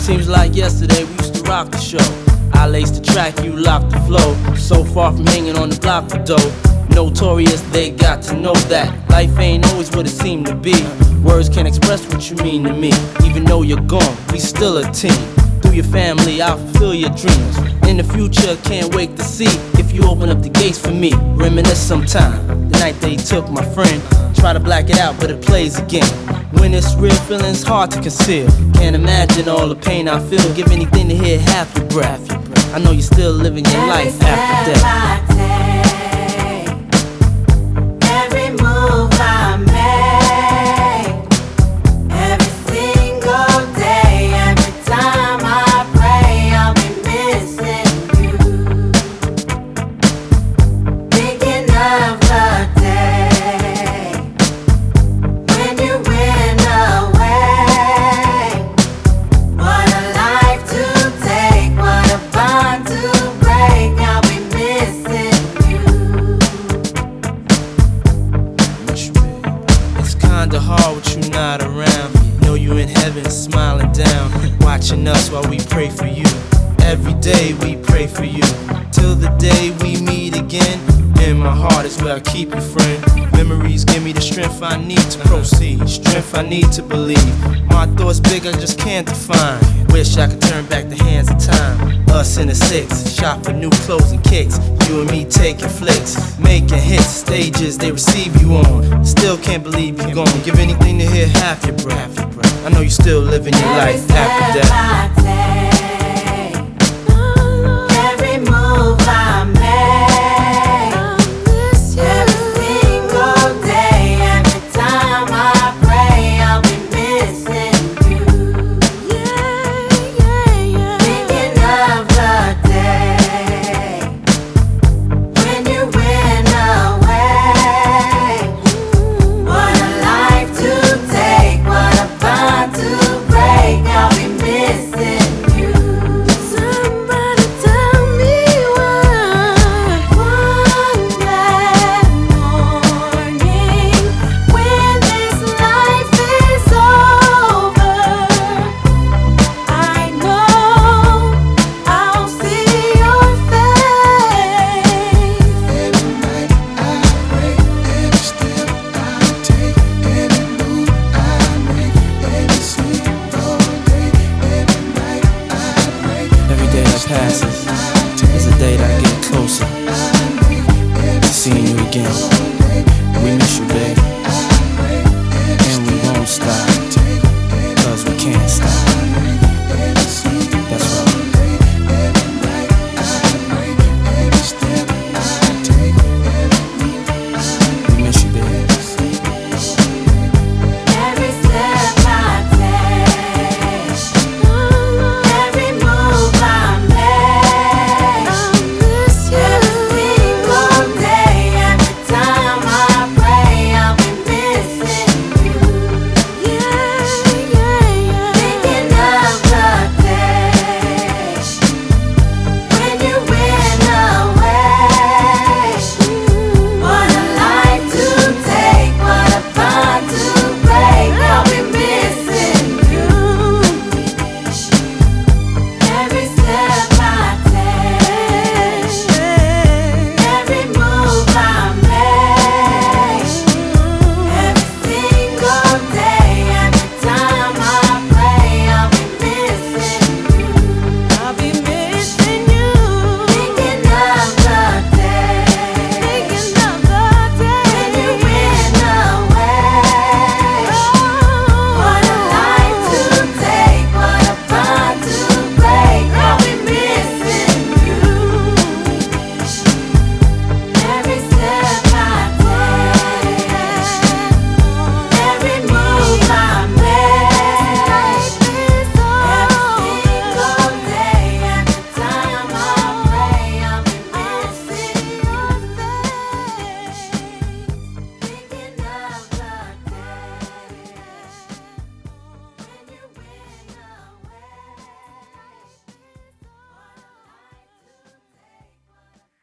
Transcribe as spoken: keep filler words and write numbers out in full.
Seems like yesterday we used to rock the show. I laced the track, you locked the flow. So far from hanging on the block for dough. Notorious, they got to know that life ain't always what it seemed to be. Words can't express what you mean to me. Even though you're gone, we still a team. Through your family, I'll fulfill your dreams. In the future, can't wait to see if you open up the gates for me. Reminisce sometime, the night they took my friend. Try to black it out, but it plays again. When it's real, feeling's hard to conceal. Can't imagine all the pain I feel. Give anything to hear half your breath. I know you're still living your life after death. Kinda hard with you not around. Know you in heaven smiling down, watching us while we pray for you. Every day we pray for you, till the day we meet again. In my heart is where I keep you, friend. Memories give me the strength I need to proceed, strength I need to believe. My thoughts big, I just can't define. Wish I could turn back the hands of time. Us in the six, shop for new clothes and kicks. You and me taking flicks, making hits, stages they receive you on. Still can't believe you're gone. Give anything to hear half your breath. I know you're still living your life after death.